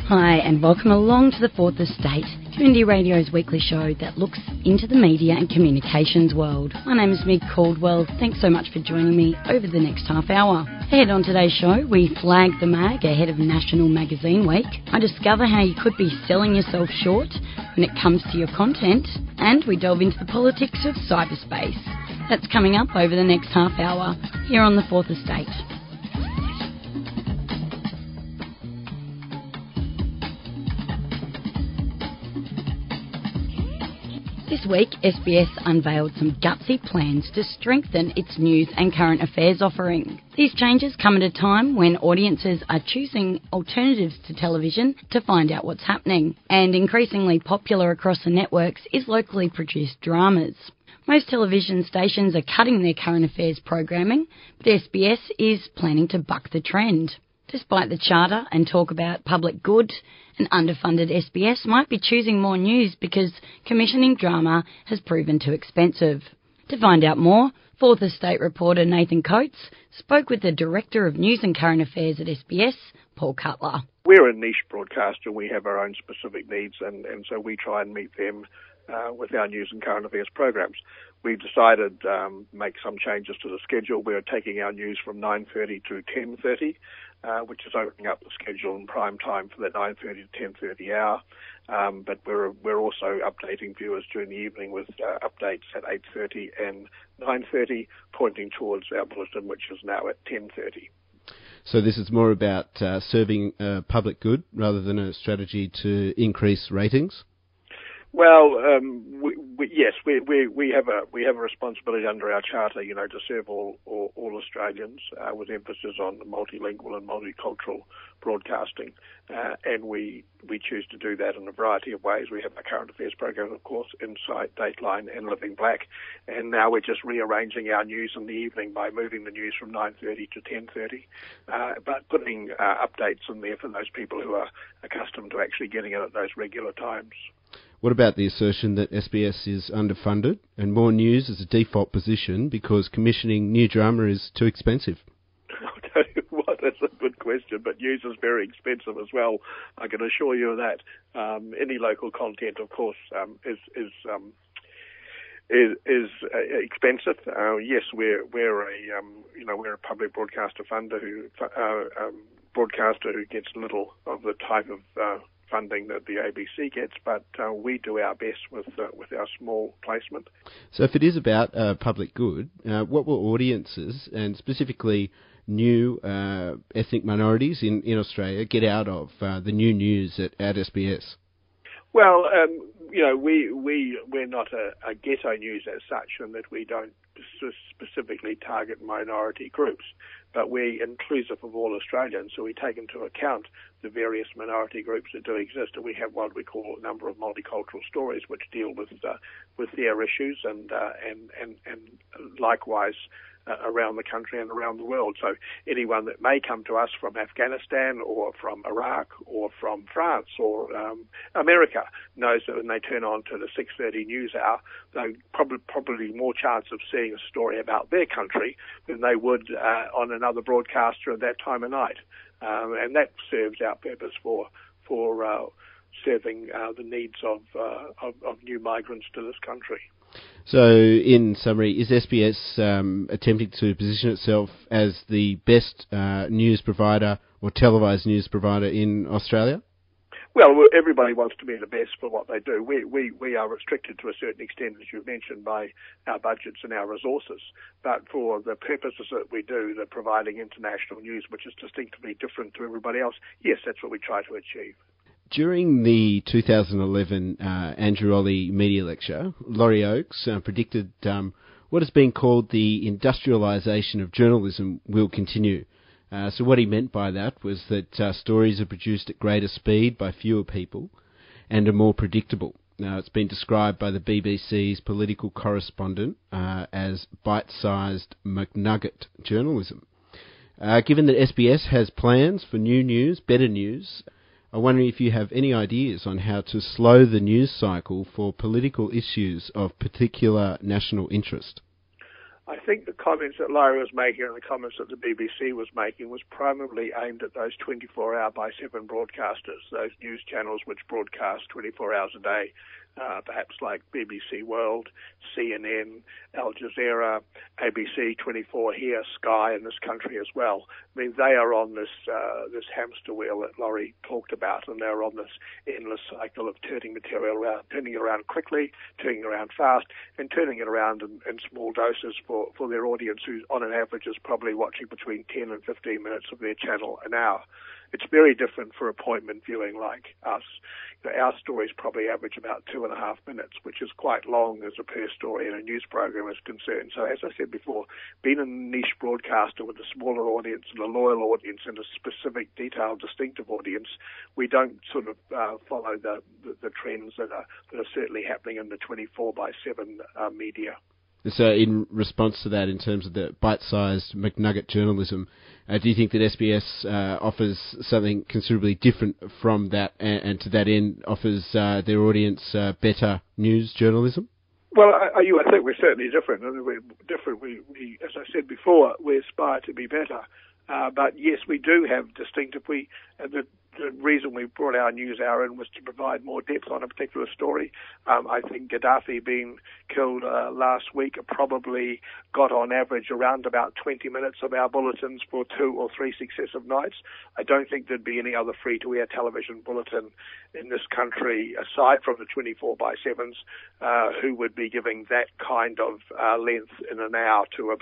Hi, and welcome along to the Fourth Estate, Community Radio's weekly show that looks into the media and communications world. My name is Meg Caldwell. Thanks so much for joining me over the next half hour. Ahead on today's show, we flag the mag ahead of National Magazine Week. I discover how you could be selling yourself short when it comes to your content, and we delve into the politics of cyberspace. That's coming up over the next half hour here on the Fourth Estate. This week, SBS unveiled some gutsy plans to strengthen its news and current affairs offering. These changes come at a time when audiences are choosing alternatives to television to find out what's happening, and increasingly popular across the networks is locally produced dramas. Most television stations are cutting their current affairs programming, but SBS is planning to buck the trend. Despite the charter and talk about public good, an underfunded SBS might be choosing more news because commissioning drama has proven too expensive. To find out more, Fourth Estate reporter Nathan Coates spoke with the Director of News and Current Affairs at SBS, Paul Cutler. We're a niche broadcaster. We have our own specific needs, and so we try and meet them with our news and current affairs programs. We've decided to make some changes to the schedule. We're taking our news from 9:30 to 10:30, which is opening up the schedule in prime time for the 9:30 to 10:30 hour. But we're also updating viewers during the evening with updates at 8:30 and 9:30, pointing towards our bulletin, which is now at 10:30. So this is more about serving public good rather than a strategy to increase ratings? Well, yes, we have a responsibility under our charter, to serve all Australians with emphasis on multilingual and multicultural broadcasting, and we choose to do that in a variety of ways. We have our current affairs program, of course, Insight, Dateline, and Living Black, and now we're just rearranging our news in the evening by moving the news from 9:30 to 10:30, but putting updates in there for those people who are accustomed to actually getting it at those regular times. What about the assertion that SBS is underfunded and more news is a default position because commissioning new drama is too expensive? I'll tell you what, that's a good question, but news is very expensive as well. I can assure you of that. Any local content, of course, is expensive. Yes, we're a public broadcaster broadcaster who gets little of the type of funding that the ABC gets, but we do our best with our small placement. So if it is about public good, what will audiences, and specifically new ethnic minorities in Australia, get out of the new news at SBS? Well, we're not a ghetto news as such, in that we don't specifically target minority groups, but we're inclusive of all Australians, so we take into account the various minority groups that do exist, and we have what we call a number of multicultural stories which deal with their issues and likewise around the country and around the world. So anyone that may come to us from Afghanistan or from Iraq or from France or America knows that when they turn on to the 6:30 news hour, they probably more chance of seeing a story about their country than they would on another broadcaster at that time of night. And that serves our purpose for serving the needs of new migrants to this country. So, in summary, is SBS attempting to position itself as the best news provider or televised news provider in Australia? Well, everybody wants to be the best for what they do. We are restricted to a certain extent, as you mentioned, by our budgets and our resources. But for the purposes that we do, the providing international news, which is distinctively different to everybody else, yes, that's what we try to achieve. During the 2011 Andrew Olley Media Lecture, Laurie Oakes predicted what has been called the industrialisation of journalism will continue. So what he meant by that was that stories are produced at greater speed by fewer people and are more predictable. Now, it's been described by the BBC's political correspondent as bite-sized McNugget journalism. Given that SBS has plans for new news, better news, I wonder if you have any ideas on how to slow the news cycle for political issues of particular national interest. I think the comments that Laurie was making and the comments that the BBC was making was primarily aimed at those 24-hour by 7 broadcasters, those news channels which broadcast 24 hours a day, perhaps like BBC World, CNN, Al Jazeera, ABC 24 here, Sky in this country as well. I mean, they are on this hamster wheel that Laurie talked about, and they're on this endless cycle of turning material around, turning it around quickly, turning it around fast, and turning it around in small doses for their audience, who on an average is probably watching between 10 and 15 minutes of their channel an hour. It's very different for appointment viewing like us. Our stories probably average about 2.5 minutes, which is quite long as a per story in a news program is concerned. So as I said before, being a niche broadcaster with a smaller audience and a loyal audience and a specific, detailed, distinctive audience, we don't sort of follow the trends that are certainly happening in the 24 by 7 media. So in response to that, in terms of the bite-sized McNugget journalism, do you think that SBS offers something considerably different from that, and to that end offers their audience better news journalism? Well, I think we're certainly different. We're different. We, as I said before, we aspire to be better. But yes, we do have distinctive. The reason we brought our news hour in was to provide more depth on a particular story. I think Gaddafi being killed last week probably got on average around about 20 minutes of our bulletins for 2 or 3 successive nights. I don't think there'd be any other free-to-air television bulletin in this country, aside from the 24 by 7s, who would be giving that kind of length in an hour to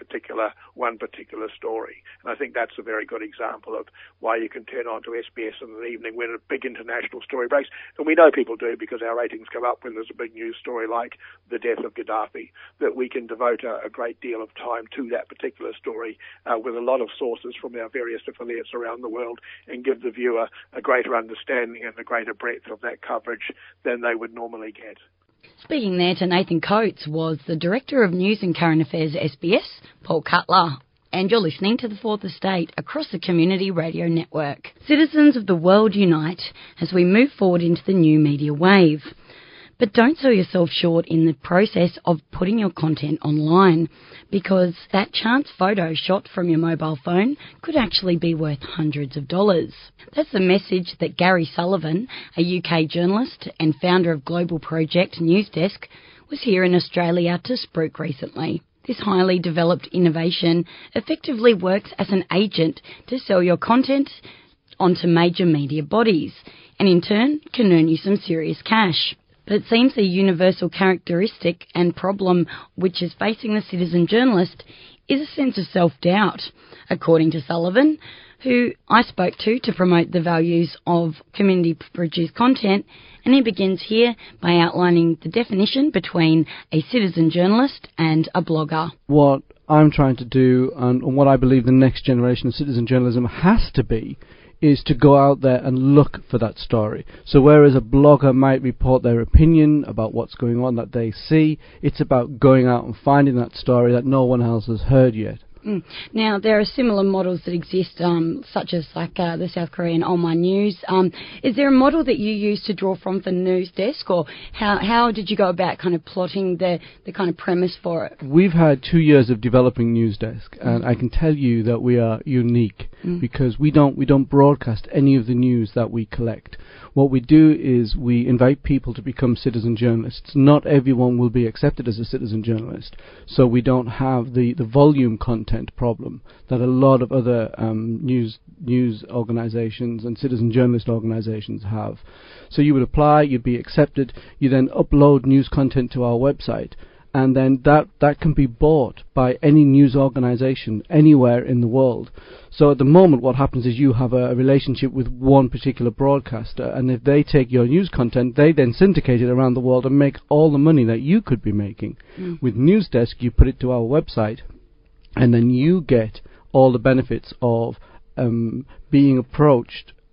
one particular story. And I think that's a very good example of why you can turn on to SBS in the evening when a big international story breaks. And we know people do, because our ratings come up when there's a big news story like the death of Gaddafi, that we can devote a great deal of time to that particular story with a lot of sources from our various affiliates around the world, and give the viewer a greater understanding and a greater breadth of that coverage than they would normally get. Speaking there to Nathan Coates was the Director of News and Current Affairs at SBS, Paul Cutler. And you're listening to The Fourth Estate across the Community Radio Network. Citizens of the world unite as we move forward into the new media wave. But don't sell yourself short in the process of putting your content online, because that chance photo shot from your mobile phone could actually be worth hundreds of dollars. That's the message that Gary Sullivan, a UK journalist and founder of Global Project News Desk, was here in Australia to spruik recently. This highly developed innovation effectively works as an agent to sell your content onto major media bodies, and in turn can earn you some serious cash. But it seems a universal characteristic and problem which is facing the citizen journalist is a sense of self-doubt, according to Sullivan, who I spoke to promote the values of community-produced content, and he begins here by outlining the definition between a citizen journalist and a blogger. What I'm trying to do, and what I believe the next generation of citizen journalism has to be, is to go out there and look for that story. So whereas a blogger might report their opinion about what's going on that they see, it's about going out and finding that story that no one else has heard yet. Now, there are similar models that exist, such as like the South Korean Online News. Is there a model that you use to draw from for News Desk, or how did you go about kind of plotting the kind of premise for it? We've had 2 years of developing News Desk, and I can tell you that we are unique because we don't broadcast any of the news that we collect. What we do is we invite people to become citizen journalists. Not everyone will be accepted as a citizen journalist, so we don't have the volume content problem that a lot of other news organisations and citizen journalist organisations have. So you would apply, you'd be accepted, you then upload news content to our website, and then that can be bought by any news organisation anywhere in the world. So at the moment what happens is you have a relationship with one particular broadcaster, and if they take your news content, they then syndicate it around the world and make all the money that you could be making. With News Desk, you put it to our website, and then you get all the benefits of being approached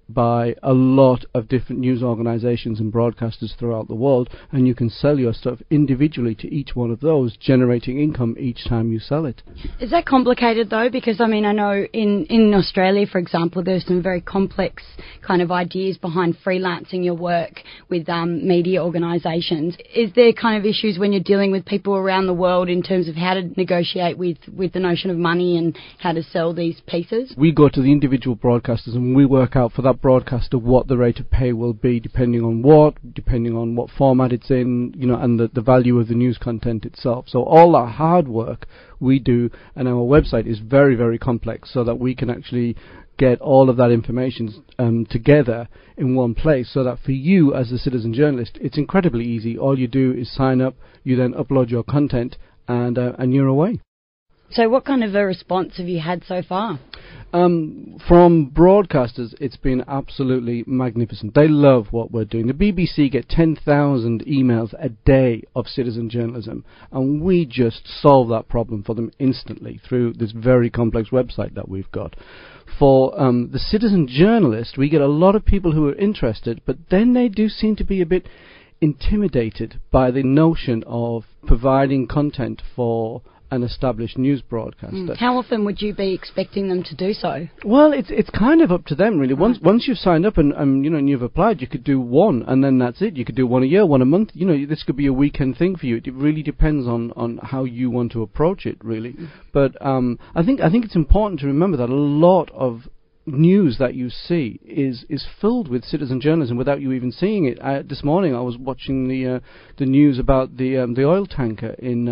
by a lot of different news organisations and broadcasters throughout the world, and you can sell your stuff individually to each one of those, generating income each time you sell it. Is that complicated though? Because I know in Australia, for example, there's some very complex kind of ideas behind freelancing your work with media organisations. Is there kind of issues when you're dealing with people around the world in terms of how to negotiate with the notion of money and how to sell these pieces? We go to the individual broadcasters and we work out for that broadcaster what the rate of pay will be depending on what format it's in, and the value of the news content itself. So all that hard work we do, and our website is very, very complex so that we can actually get all of that information together in one place, so that for you as a citizen journalist, it's incredibly easy. All you do is sign up, you then upload your content, and you're away. So what kind of a response have you had so far? From broadcasters, it's been absolutely magnificent. They love what we're doing. The BBC get 10,000 emails a day of citizen journalism, and we just solve that problem for them instantly through this very complex website that we've got. For the citizen journalist, we get a lot of people who are interested, but then they do seem to be a bit intimidated by the notion of providing content for an established news broadcaster. How often would you be expecting them to do so? Well, it's kind of up to them, really. Once you've signed up and you've applied, you could do one, and then that's it. You could do one a year, one a month. This could be a weekend thing for you. It really depends on how you want to approach it, really. But I think it's important to remember that a lot of news that you see is filled with citizen journalism without you even seeing it. This morning I was watching the news about the oil tanker in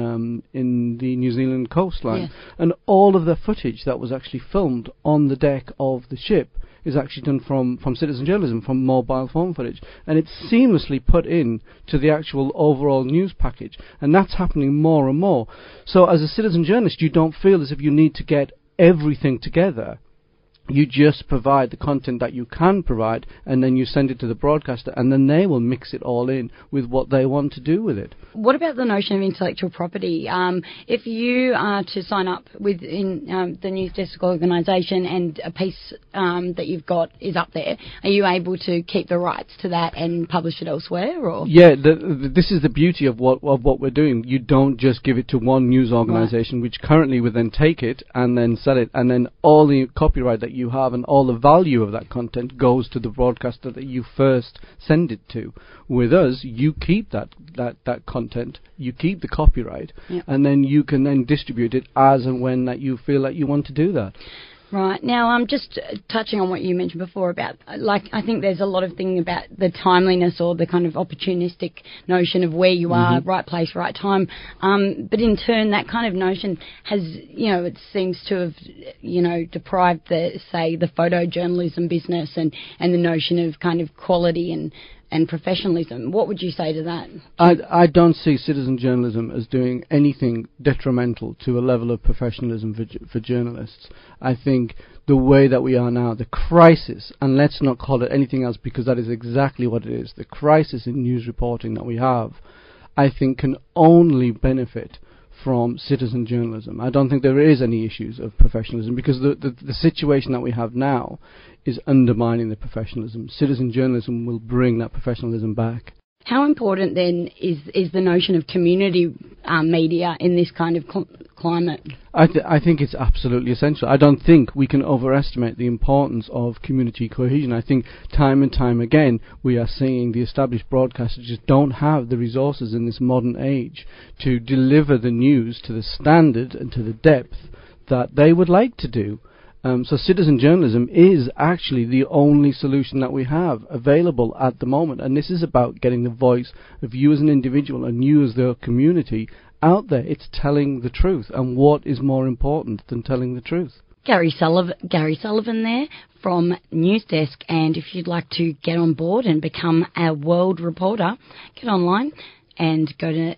the New Zealand coastline, yes. And all of the footage that was actually filmed on the deck of the ship is actually done from citizen journalism, from mobile phone footage, and it's seamlessly put in to the actual overall news package, and that's happening more and more. So as a citizen journalist, you don't feel as if you need to get everything together. You just provide the content that you can provide, and then you send it to the broadcaster, and then they will mix it all in with what they want to do with it. What about the notion of intellectual property? If you are to sign up within the News Desk organisation and a piece that you've got is up there, are you able to keep the rights to that and publish it elsewhere? Or? Yeah, this is the beauty of what we're doing. You don't just give it to one news organisation, right, which currently would then take it and then sell it, and then all the copyright that you have and all the value of that content goes to the broadcaster that you first send it to. With us, you keep that content, you keep the copyright, yep, and then you can then distribute it as and when that you feel that you want to do that. Right. Now, I'm just touching on what you mentioned before about, I think there's a lot of thing about the timeliness or the kind of opportunistic notion of where you are, right place, right time. But in turn, that kind of notion has, it seems to have, deprived the photojournalism business and the notion of kind of quality and professionalism. What would you say to that? I don't see citizen journalism as doing anything detrimental to a level of professionalism for journalists. I think the way that we are now, the crisis, and let's not call it anything else because that is exactly what it is, the crisis in news reporting that we have, I think can only benefit from citizen journalism. I don't think there is any issues of professionalism because the situation that we have now is undermining the professionalism. Citizen journalism will bring that professionalism back. How important then is the notion of community media in this kind of climate? I think it's absolutely essential. I don't think we can overestimate the importance of community cohesion. I think time and time again we are seeing the established broadcasters just don't have the resources in this modern age to deliver the news to the standard and to the depth that they would like to do. So citizen journalism is actually the only solution that we have available at the moment, and this is about getting the voice of you as an individual and you as the community out there. It's telling the truth, and what is more important than telling the truth? Gary Sullivan there from News Desk, and if you'd like to get on board and become a world reporter, get online and go to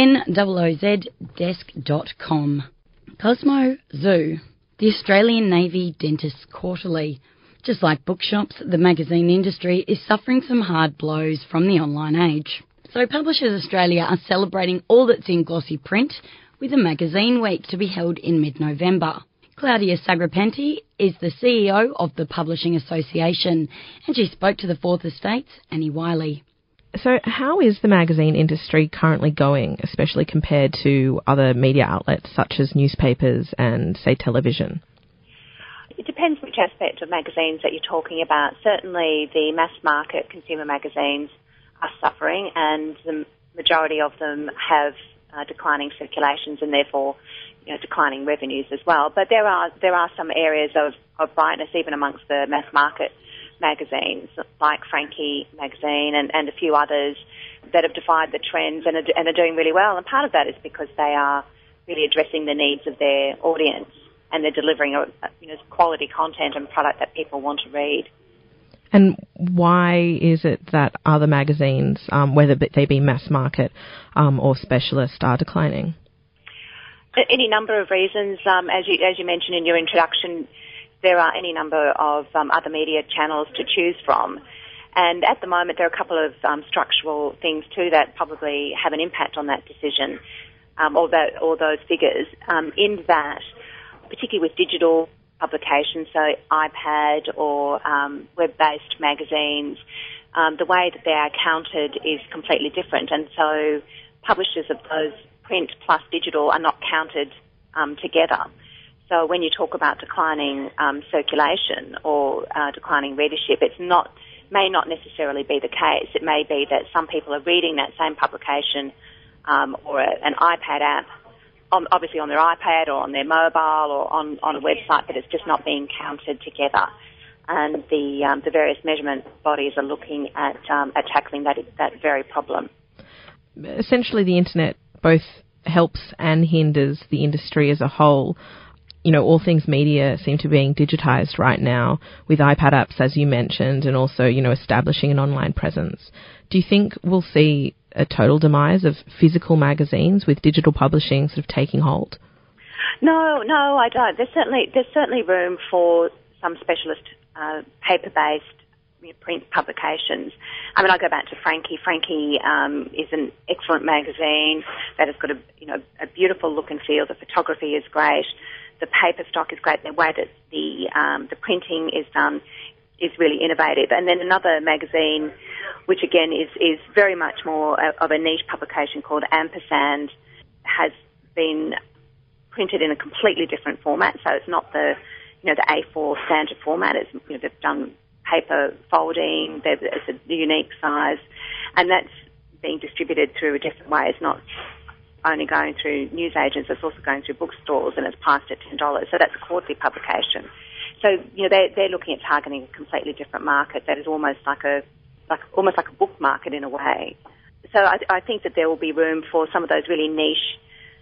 NOOZdesk.com. Cosmo Zoo. The Australian Navy Dentists Quarterly. Just like bookshops, the magazine industry is suffering some hard blows from the online age. So Publishers Australia are celebrating all that's in glossy print with a magazine week to be held in mid-November. Claudia Sagrapenti is the CEO of the Publishing Association, and she spoke to the Fourth Estate's Annie Wiley. So how is the magazine industry currently going, especially compared to other media outlets such as newspapers and, say, television? It depends which aspect of magazines that you're talking about. Certainly the mass market consumer magazines are suffering, and the majority of them have declining circulations and therefore declining revenues as well. But there are some areas of brightness even amongst the mass market magazines, like Frankie magazine and a few others that have defied the trends and are doing really well. And part of that is because they are really addressing the needs of their audience, and they're delivering quality content and product that people want to read. And why is it that other magazines, whether they be mass market or specialist, are declining? Any number of reasons. As you mentioned in your introduction, there are any number of other media channels to choose from. And at the moment, there are a couple of structural things too that probably have an impact on that decision, all those figures, in that, particularly with digital publications, so iPad or web-based magazines, the way that they are counted is completely different. And so publishers of those print plus digital are not counted together. So when you talk about declining circulation or declining readership, may not necessarily be the case. It may be that some people are reading that same publication or an iPad app, obviously on their iPad or on their mobile or on a website, but it's just not being counted together. And the various measurement bodies are looking at tackling that very problem. Essentially, the internet both helps and hinders the industry as a whole. All things media seem to be being digitised right now with iPad apps, as you mentioned, and also, establishing an online presence. Do you think we'll see a total demise of physical magazines with digital publishing sort of taking hold? No, I don't. There's certainly room for some specialist paper-based print publications. I mean, I go back to Frankie. Frankie is an excellent magazine that has got a beautiful look and feel. The photography is great. The paper stock is great. The way that the printing is done is really innovative. And then another magazine, which again is very much more of a niche publication called Ampersand, has been printed in a completely different format. So it's not the A4 standard format. It's they've done paper folding. It's a unique size, and that's being distributed through a different way. It's not only going through newsagents, it's also going through bookstores, and it's priced at $10. So that's a quarterly publication. So they're looking at targeting a completely different market that is almost like a book market in a way. So I think that there will be room for some of those really niche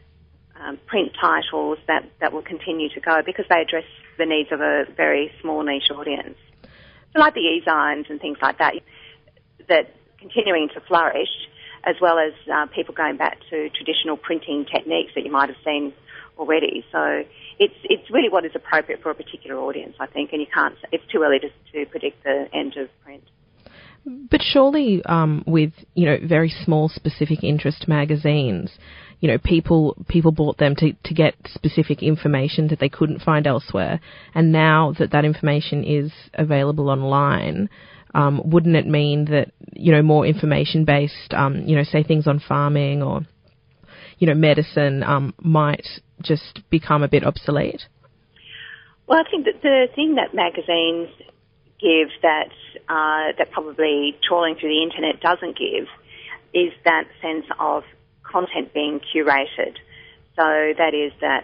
print titles that will continue to go because they address the needs of a very small niche audience. So like the e-zines and things like that continuing to flourish, as well as people going back to traditional printing techniques that you might have seen already. So it's really what is appropriate for a particular audience, I think, and it's too early to predict the end of print. But surely with, very small specific interest magazines, people bought them to get specific information that they couldn't find elsewhere. And now that information is available online, wouldn't it mean that, more information-based, say things on farming or, medicine might just become a bit obsolete? Well, I think that the thing that magazines give that probably trawling through the internet doesn't give is that sense of content being curated. So that is that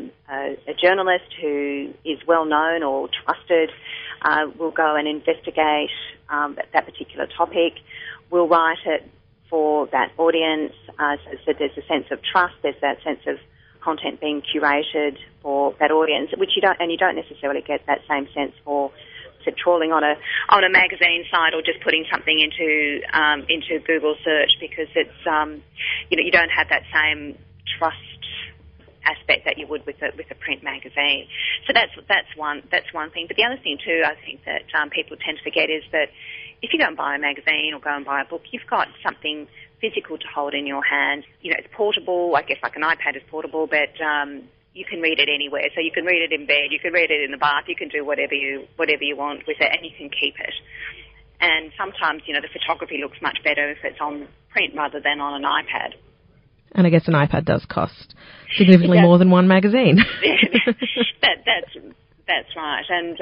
a journalist who is well known or trusted will go and investigate that particular topic, will write it for that audience, so there's a sense of trust, there's that sense of content being curated for that audience, which you don't necessarily get that same sense for trawling on a magazine site or just putting something into Google search, because it's you don't have that same trust aspect that you would with a print magazine. So that's one thing. But the other thing too, I think that people tend to forget is that if you go and buy a magazine or go and buy a book, you've got something physical to hold in your hand. It's portable. I guess like an iPad is portable, but you can read it anywhere. So you can read it in bed, you can read it in the bath, you can do whatever you want with it, and you can keep it. And sometimes, the photography looks much better if it's on print rather than on an iPad. And I guess an iPad does cost significantly more than one magazine. That's right. And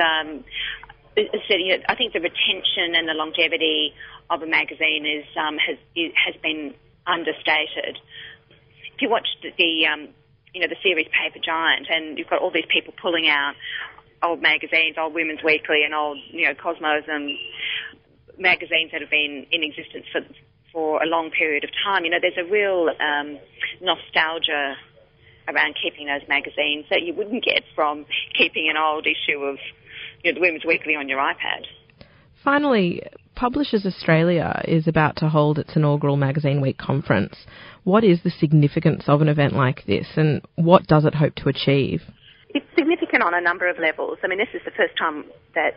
I think the retention and the longevity of a magazine has been understated. If you watch the series Paper Giant, and you've got all these people pulling out old magazines, old Women's Weekly and old, Cosmos and magazines that have been in existence for a long period of time. There's a real nostalgia around keeping those magazines that you wouldn't get from keeping an old issue of the Women's Weekly on your iPad. Finally, Publishers Australia is about to hold its inaugural Magazine Week conference. What is the significance of an event like this, and what does it hope to achieve? It's significant on a number of levels. I mean, this is the first time that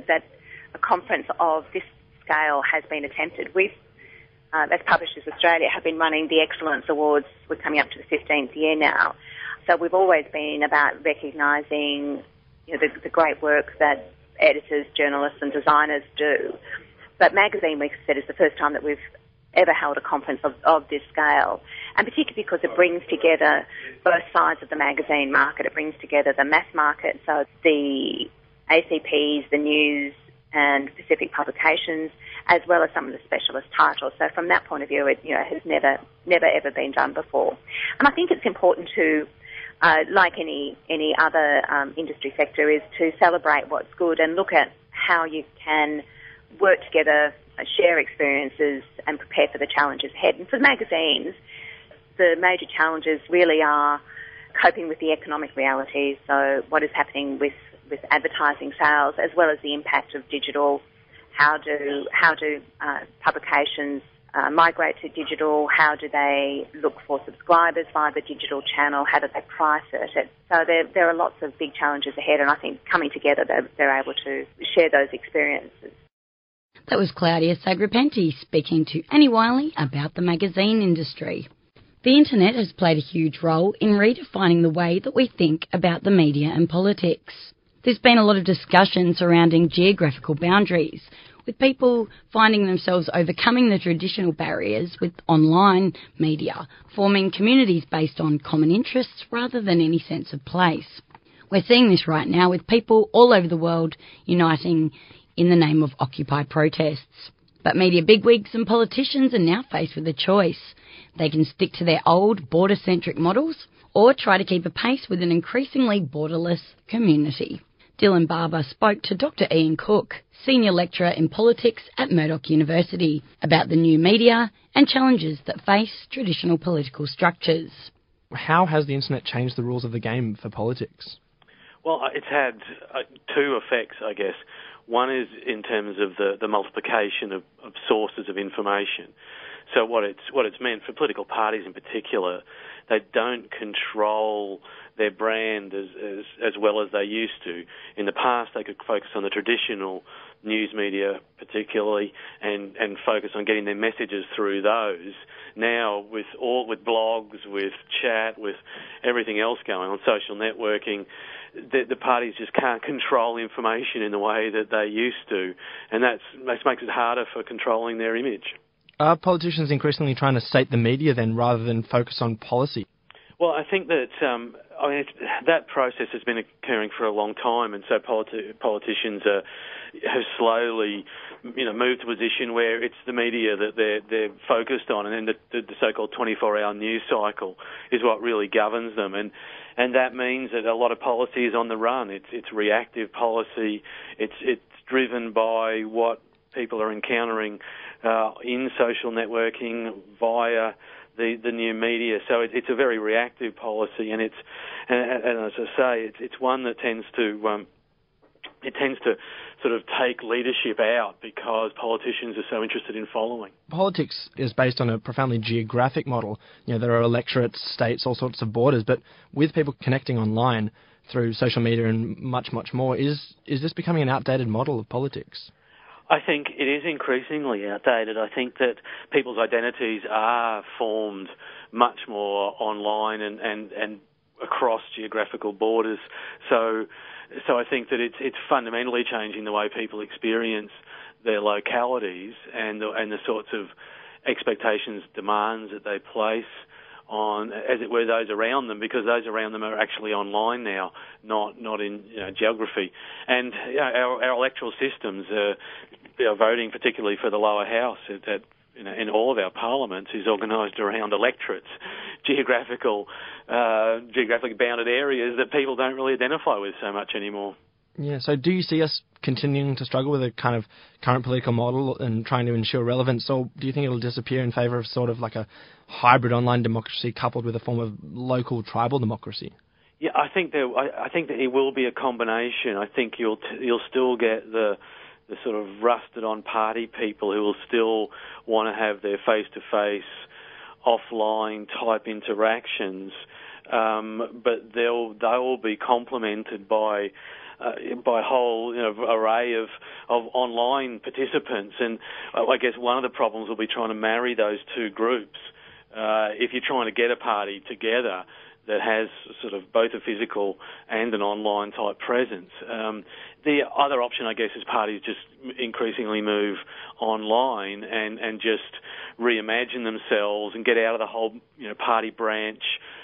a conference of this scale has been attempted. We've, as Publishers Australia, have been running the Excellence Awards. We're coming up to the 15th year now. So we've always been about recognising the great work that editors, journalists and designers do. But Magazine Week, as I said, is the first time that we've ever held a conference of this scale, and particularly because it brings together both sides of the magazine market. It brings together the mass market, so the ACPs, the news and Pacific publications, as well as some of the specialist titles. So from that point of view, it has never ever been done before. And I think it's important to, like any other industry sector, is to celebrate what's good and look at how you can work together, share experiences and prepare for the challenges ahead. And for magazines, the major challenges really are coping with the economic realities, so what is happening with advertising sales, as well as the impact of digital. How do publications migrate to digital? How do they look for subscribers via the digital channel? How do they price it? So there are lots of big challenges ahead, and I think coming together they're able to share those experiences. That was Claudia Sagrapenti speaking to Annie Wiley about the magazine industry. The internet has played a huge role in redefining the way that we think about the media and politics. There's been a lot of discussion surrounding geographical boundaries, with people finding themselves overcoming the traditional barriers with online media, forming communities based on common interests rather than any sense of place. We're seeing this right now with people all over the world uniting in the name of Occupy protests. But media bigwigs and politicians are now faced with a choice. They can stick to their old border-centric models or try to keep a pace with an increasingly borderless community. Dylan Barber spoke to Dr. Ian Cook, Senior Lecturer in Politics at Murdoch University, about the new media and challenges that face traditional political structures. How has the internet changed the rules of the game for politics? Well, it's had two effects, I guess. One is in terms of the multiplication of sources of information. So what it's meant for political parties in particular, they don't control their brand as well as they used to. In the past, they could focus on the traditional news media particularly and focus on getting their messages through those. Now, with blogs, with chat, with everything else going on, social networking, the parties just can't control information in the way that they used to, and that makes it harder for controlling their image. Are politicians increasingly trying to state the media then, rather than focus on policy? Well, I think that that process has been occurring for a long time, and so politicians have slowly, moved to a position where it's the media that they're focused on, and then the so-called 24-hour news cycle is what really governs them, and that means that a lot of policy is on the run. It's reactive policy. It's driven by what people are encountering in social networking via the new media. So it's a very reactive policy, and as I say, it's one that tends to sort of take leadership out because politicians are so interested in following. Politics is based on a profoundly geographic model. There are electorates, states, all sorts of borders, but with people connecting online through social media and much, much more, is this becoming an outdated model of politics? I think it is increasingly outdated. I think that people's identities are formed much more online and across geographical borders. So I think that it's fundamentally changing the way people experience their localities and the sorts of expectations, demands that they place on, as it were, those around them, because those around them are actually online now, not in geography. And our electoral systems, voting particularly for the lower house, that in all of our parliaments is organised around electorates, geographically bounded areas that people don't really identify with so much anymore. Yeah, so do you see us continuing to struggle with a kind of current political model and trying to ensure relevance, or do you think it'll disappear in favour of sort of like a hybrid online democracy coupled with a form of local tribal democracy? Yeah, I think that it will be a combination. I think you'll still get the sort of rusted-on party people who will still want to have their face-to-face, offline type interactions, but they'll be complemented by a whole array of online participants. And I guess one of the problems will be trying to marry those two groups. If you're trying to get a party together that has sort of both a physical and an online type presence. The other option, I guess, is parties just increasingly move online and just reimagine themselves and get out of the whole party branch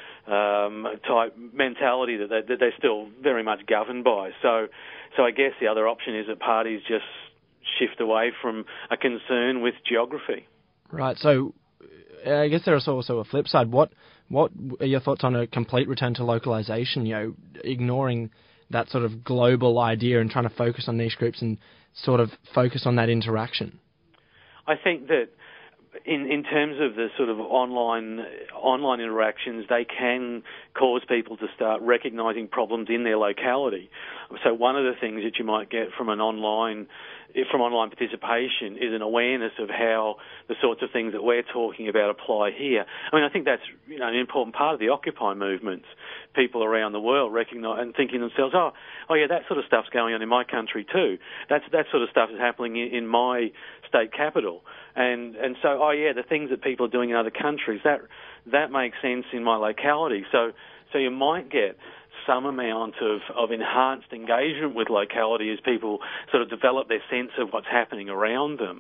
type mentality that they're still very much governed by. So I guess the other option is that parties just shift away from a concern with geography. Right. So I guess there's also a flip side. What are your thoughts on a complete return to localization? Ignoring that sort of global idea and trying to focus on niche groups and sort of focus on that interaction. I think that in terms of the sort of online interactions, they can cause people to start recognising problems in their locality. So one of the things that you might get from online participation is an awareness of how the sorts of things that we're talking about apply here. I mean, I think that's an important part of the Occupy movements. People around the world recognise and thinking themselves, oh yeah, that sort of stuff's going on in my country too. That sort of stuff is happening in my state capital. And so, oh yeah, the things that people are doing in other countries, that makes sense in my locality. So you might get some amount of enhanced engagement with locality as people sort of develop their sense of what's happening around them.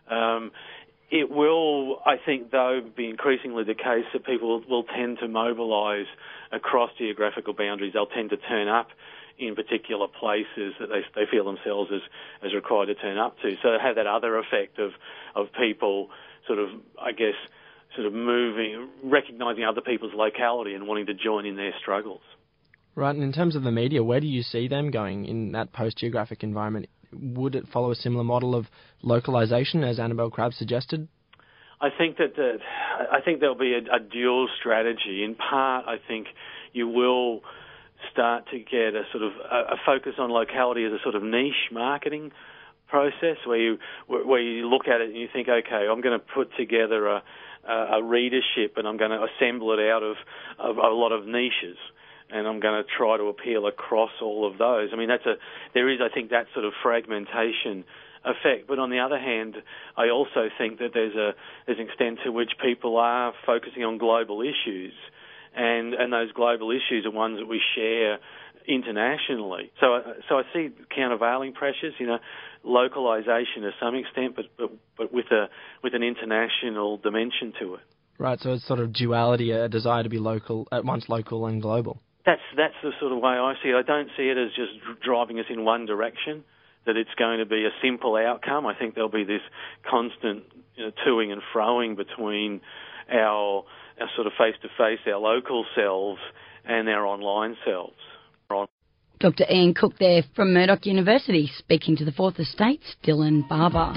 It will, I think, though, be increasingly the case that people will tend to mobilise across geographical boundaries. They'll tend to turn up in particular places that they feel themselves as required to turn up to. So they have that other effect of people sort of, I guess, sort of moving, recognising other people's locality and wanting to join in their struggles. Right, and in terms of the media, where do you see them going in that post-geographic environment? Would it follow a similar model of localisation, as Annabelle Crabb suggested? I think there'll be a dual strategy. In part, I think you will start to get a sort of a focus on locality as a sort of niche marketing process where you look at it and you think, okay, I'm going to put together a readership and I'm going to assemble it out of a lot of niches. And I'm going to try to appeal across all of those. I mean, there is, I think, that sort of fragmentation effect. But on the other hand, I also think that there's an extent to which people are focusing on global issues, and those global issues are ones that we share internationally. So I see countervailing pressures, localization to some extent, but with an international dimension to it. Right. So it's sort of duality, a desire to be local, at once local and global. That's the sort of way I see it. I don't see it as just driving us in one direction, that it's going to be a simple outcome. I think there'll be this constant toing and froing between our sort of face-to-face, our local selves, and our online selves. Dr. Ian Cook there from Murdoch University, speaking to the Fourth Estate's Dylan Barber.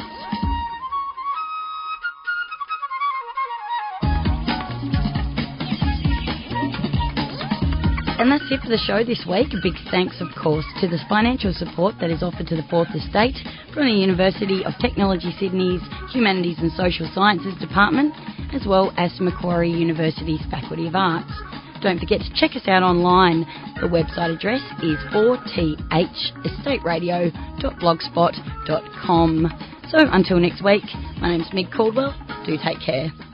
And that's it for the show this week. A big thanks, of course, to the financial support that is offered to the Fourth Estate from the University of Technology Sydney's Humanities and Social Sciences Department, as well as Macquarie University's Faculty of Arts. Don't forget to check us out online. The website address is 4thestateradio.blogspot.com. So until next week, my name's Meg Caldwell. Do take care.